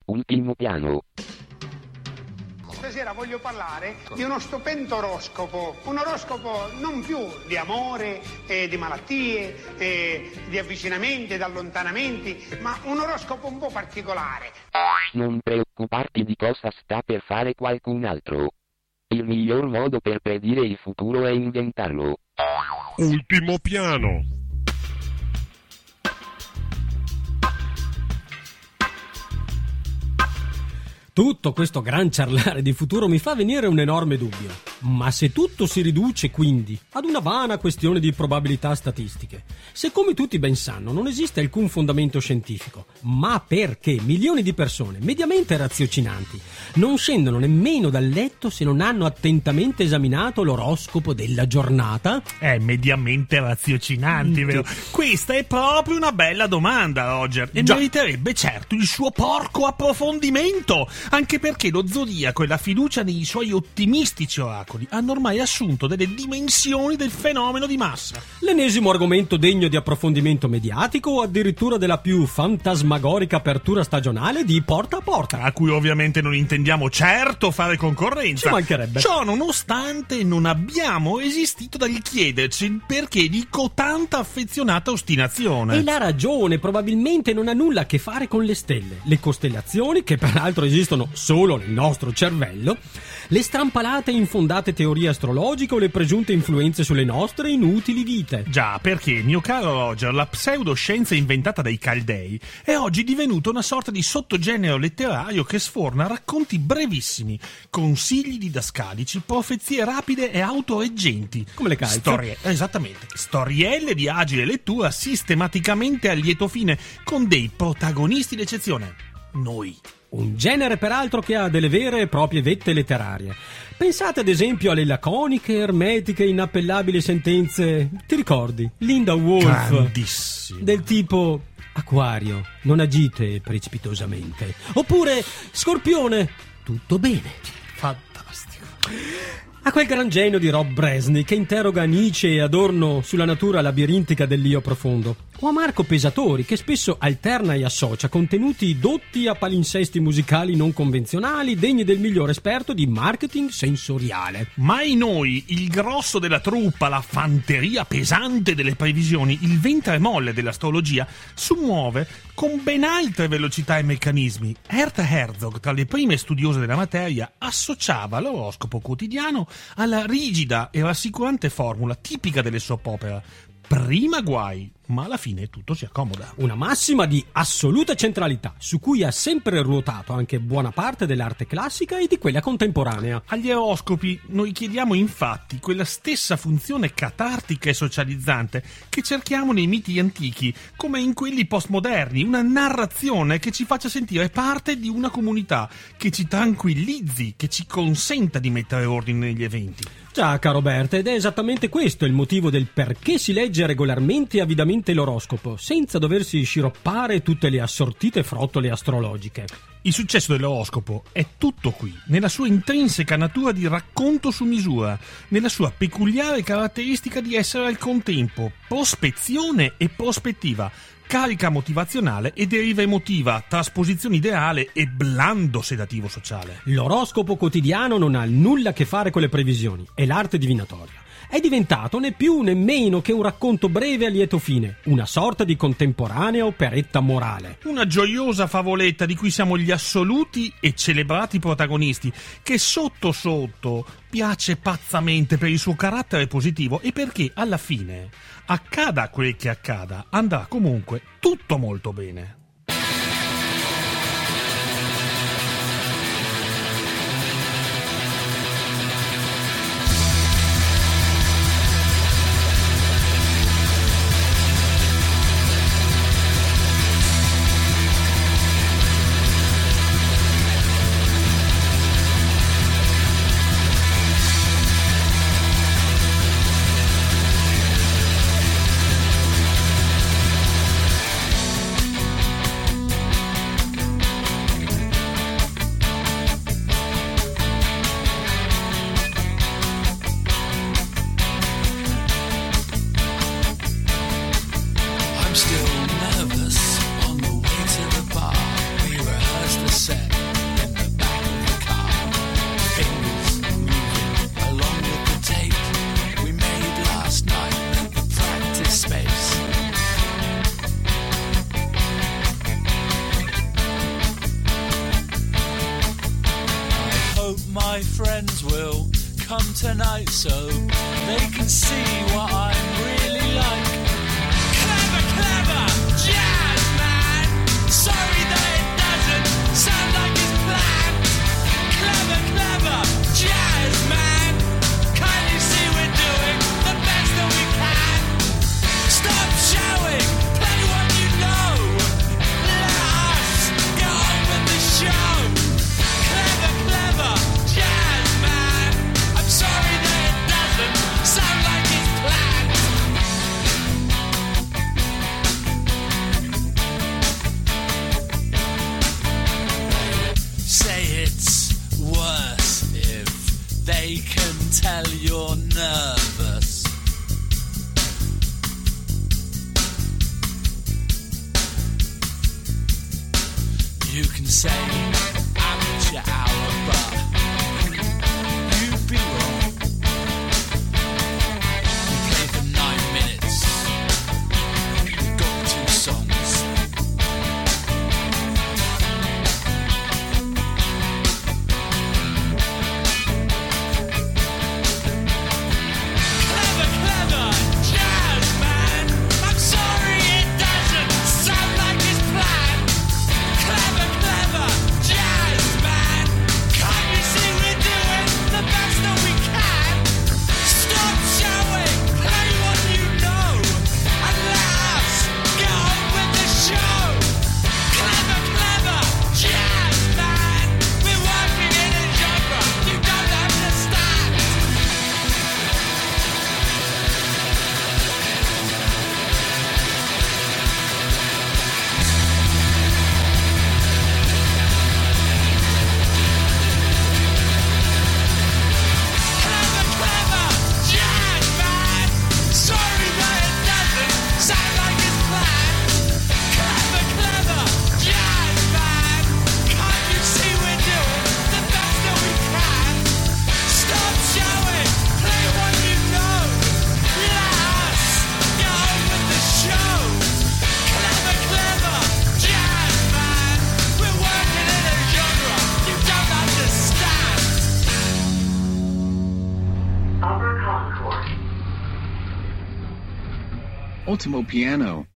Ultimo piano. Stasera voglio parlare di uno stupendo oroscopo, un oroscopo non più di amore, di malattie, di avvicinamenti, di allontanamenti, ma un oroscopo un po' particolare. Non preoccuparti di cosa sta per fare qualcun altro. Il miglior modo per predire il futuro è inventarlo. Ultimo piano. Tutto questo gran ciarlare di futuro mi fa venire un enorme dubbio. Ma se tutto si riduce quindi ad una vana questione di probabilità statistiche, se come tutti ben sanno non esiste alcun fondamento scientifico, ma perché milioni di persone mediamente raziocinanti non scendono nemmeno dal letto se non hanno attentamente esaminato l'oroscopo della giornata? Mediamente raziocinanti, vero? Questa è proprio una bella domanda, Roger, e meriterebbe certo il suo porco approfondimento, anche perché lo zodiaco e la fiducia nei suoi ottimistici oracoli hanno ormai assunto delle dimensioni del fenomeno di massa. L'ennesimo argomento degno di approfondimento mediatico o addirittura della più fantasmagorica apertura stagionale di Porta a Porta, a cui ovviamente non intendiamo certo fare concorrenza. Ci mancherebbe. Ciò nonostante non abbiamo resistito dal chiederci perché di cotanta affezionata ostinazione. E la ragione probabilmente non ha nulla a che fare con le stelle, le costellazioni, che peraltro esistono solo nel nostro cervello, le strampalate e infondate teorie astrologiche o le presunte influenze sulle nostre inutili vite. Già, perché, mio caro Roger, la pseudoscienza inventata dai Caldei è oggi divenuta una sorta di sottogenere letterario che sforna racconti brevissimi, consigli didascalici, profezie rapide e autoreggenti. Come le calze. Esattamente. Storielle di agile lettura sistematicamente a lieto fine, con dei protagonisti d'eccezione. Noi. Un genere peraltro che ha delle vere e proprie vette letterarie. Pensate ad esempio alle laconiche, ermetiche, inappellabili sentenze, ti ricordi? Linda Woolf. Grandissimo. Del tipo: Acquario, non agite precipitosamente. Oppure Scorpione, tutto bene. Fantastico. A quel gran genio di Rob Bresney che interroga Nietzsche e Adorno sulla natura labirintica dell'io profondo, o a Marco Pesatori che spesso alterna e associa contenuti dotti a palinsesti musicali non convenzionali degni del miglior esperto di marketing sensoriale. Mai noi, il grosso della truppa, la fanteria pesante delle previsioni, il ventre molle dell'astrologia, smuove con ben altre velocità e meccanismi. Hertha Herzog, tra le prime studiose della materia, associava l'oroscopo quotidiano alla rigida e rassicurante formula tipica delle soap opera: prima guai, ma alla fine tutto si accomoda. Una massima di assoluta centralità, su cui ha sempre ruotato anche buona parte dell'arte classica e di quella contemporanea. Agli oroscopi noi chiediamo infatti quella stessa funzione catartica e socializzante che cerchiamo nei miti antichi, come in quelli postmoderni, una narrazione che ci faccia sentire parte di una comunità, che ci tranquillizzi, che ci consenta di mettere ordine negli eventi. Già, caro Bert, ed è esattamente questo il motivo del perché si legge regolarmente e avidamente l'oroscopo, senza doversi sciroppare tutte le assortite frottole astrologiche. Il successo dell'oroscopo è tutto qui, nella sua intrinseca natura di racconto su misura, nella sua peculiare caratteristica di essere al contempo prospezione e prospettiva, carica motivazionale e deriva emotiva, trasposizione ideale e blando sedativo sociale. L'oroscopo quotidiano non ha nulla a che fare con le previsioni, è l'arte divinatoria. È diventato né più né meno che un racconto breve a lieto fine, una sorta di contemporanea operetta morale. Una gioiosa favoletta di cui siamo gli assoluti e celebrati protagonisti, che sotto sotto piace pazzamente per il suo carattere positivo e perché alla fine, accada quel che accada, andrà comunque tutto molto bene. my friends will come tonight so they can see what I'm really like. Clever, clever jazz man. Sorry that it doesn't sound like his plan. Clever, clever jazz man. Can't you see we're doing the best that we can? Stop showing, play what you know. Let us get on with the show. Clever, clever jazz man. I'm sorry that it doesn't sound like his plan. Say it's worse if they can tell you're nervous. You can say amateur hour, but you'd be wrong. We play for 9 minutes. Got 2 songs. Clever, clever jazz man. I'm sorry it doesn't sound like his plan. Clever, clever jazz man. Can't you see we're doing the best that we can? Stop showing, play what you know, and let us get on with the show. Clever, clever jazz man. We're working in a genre you don't understand. Clever, clever jazz man. Sorry that it doesn't sound like his plan. Clever, clever jazz man. Can't you see we're doing the best that we can? Stop showing, play what you know. Let us get on with the show. Clever, clever jazz man. We're working in a genre you don't understand. Ultimo Piano.